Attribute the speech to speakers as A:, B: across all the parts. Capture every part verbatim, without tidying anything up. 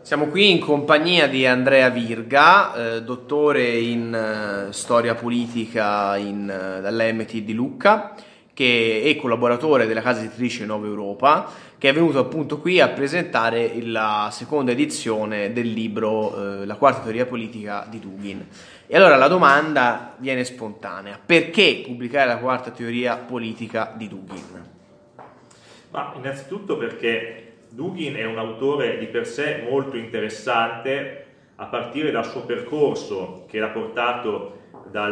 A: Siamo qui in compagnia di Andrea Virga, eh, dottore in eh, storia politica in, eh, dall'M T di Lucca, che è collaboratore della casa editrice Nuova Europa, che è venuto appunto qui a presentare la seconda edizione del libro eh, La quarta teoria politica di Dugin. E allora la domanda viene spontanea: perché pubblicare la quarta teoria politica di Dugin?
B: Ma innanzitutto perché Dugin è un autore di per sé molto interessante, a partire dal suo percorso che l'ha portato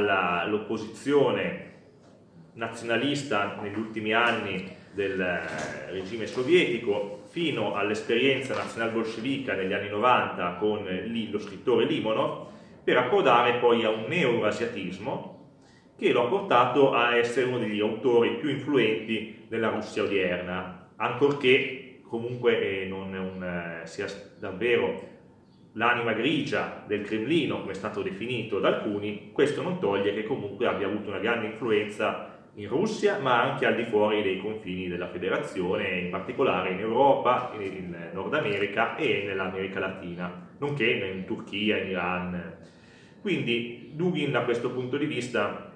B: dall'opposizione nazionalista negli ultimi anni del regime sovietico fino all'esperienza nazional-bolscevica negli anni novanta con lo scrittore Limonov, per approdare poi a un neo-eurasiatismo che lo ha portato a essere uno degli autori più influenti della Russia odierna, ancorché comunque eh, non un, eh, sia davvero l'anima grigia del Cremlino, come è stato definito da alcuni. Questo non toglie che comunque abbia avuto una grande influenza in Russia, ma anche al di fuori dei confini della federazione, in particolare in Europa, in Nord America e nell'America Latina, nonché in Turchia, in Iran. Quindi Dugin, da questo punto di vista,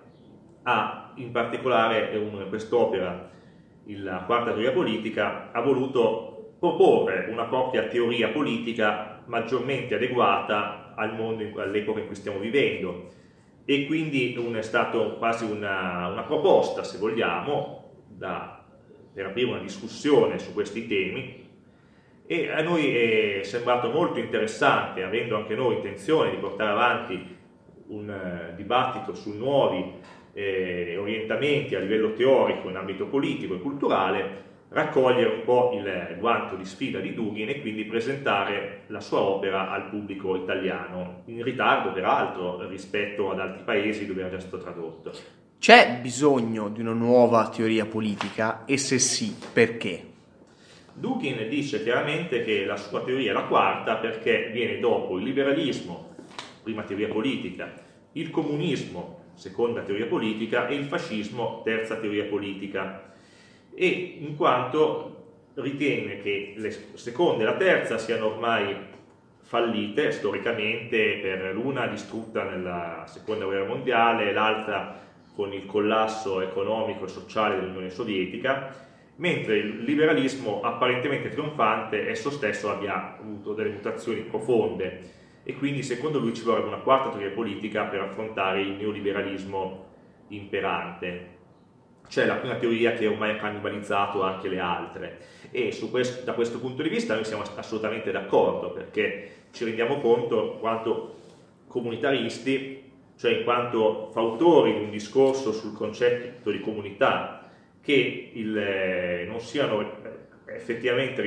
B: ha in particolare un, quest'opera, la quarta teoria politica, ha voluto proporre una propria teoria politica maggiormente adeguata al mondo, all'epoca in cui stiamo vivendo, e quindi un, è stato quasi una, una proposta, se vogliamo, da, per aprire una discussione su questi temi. E a noi è sembrato molto interessante, avendo anche noi intenzione di portare avanti un uh, dibattito su nuovi eh, orientamenti a livello teorico in ambito politico e culturale, raccogliere un po' il guanto di sfida di Dugin e quindi presentare la sua opera al pubblico italiano, in ritardo peraltro rispetto ad altri paesi dove era già stato tradotto.
A: C'è bisogno di una nuova teoria politica, e se sì, perché?
B: Dugin dice chiaramente che la sua teoria è la quarta perché viene dopo il liberalismo, prima teoria politica, il comunismo, seconda teoria politica, e il fascismo, terza teoria politica, e in quanto ritiene che le seconda e la terza siano ormai fallite storicamente, per l'una distrutta nella seconda guerra mondiale, l'altra con il collasso economico e sociale dell'Unione Sovietica, mentre il liberalismo apparentemente trionfante esso stesso abbia avuto delle mutazioni profonde, e quindi secondo lui ci vorrebbe una quarta teoria politica per affrontare il neoliberalismo imperante. C'è la prima teoria che ormai ha cannibalizzato anche le altre, e su questo, da questo punto di vista noi siamo assolutamente d'accordo, perché ci rendiamo conto quanto comunitaristi, cioè in quanto fautori di un discorso sul concetto di comunità, che il, non siano effettivamente